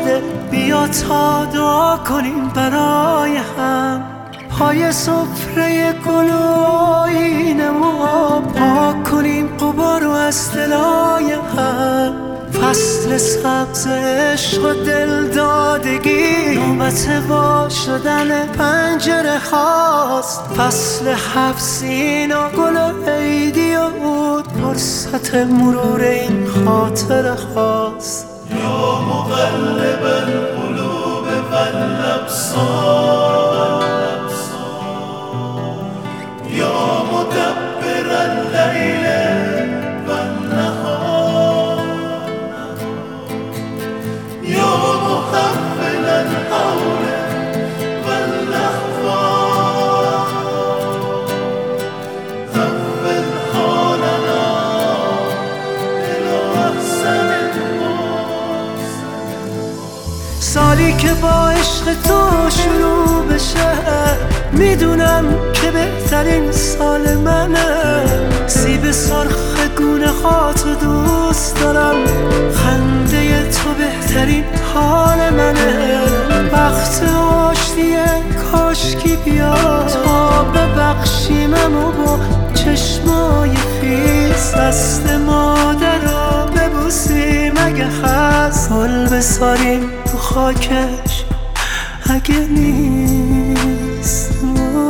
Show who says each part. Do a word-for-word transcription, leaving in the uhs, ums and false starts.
Speaker 1: شده، بیا تا دعا کنیم برای هم. پای سفره گل و آیینم و پاک کنیم غبار و از دلای هم. فصل سبز عشق و دلدادگی نوبت وا شدن پنجره هاست. فصل حفظین و گل و عیدی و عود فرصت مرور این خاطره هاست.
Speaker 2: یا مقلب القلوب والابصار، یا مدبر اللیل والنهار، یا محول الحول والاحوال، حول حالنا الی احسن المحسنین.
Speaker 1: سالی که با عشق تو شروع بشه، میدونم که بهترین سال منه. سیب سرخ گونه هاتو دوست دارم، خنده تو بهترین حال منه. وقت آشتیه کاشکی بیا تا ببخشیمم و با چشمای خیس دست مادر رو ببوسیم. اگه هست گل بساریم تو خاکش، اگه نیست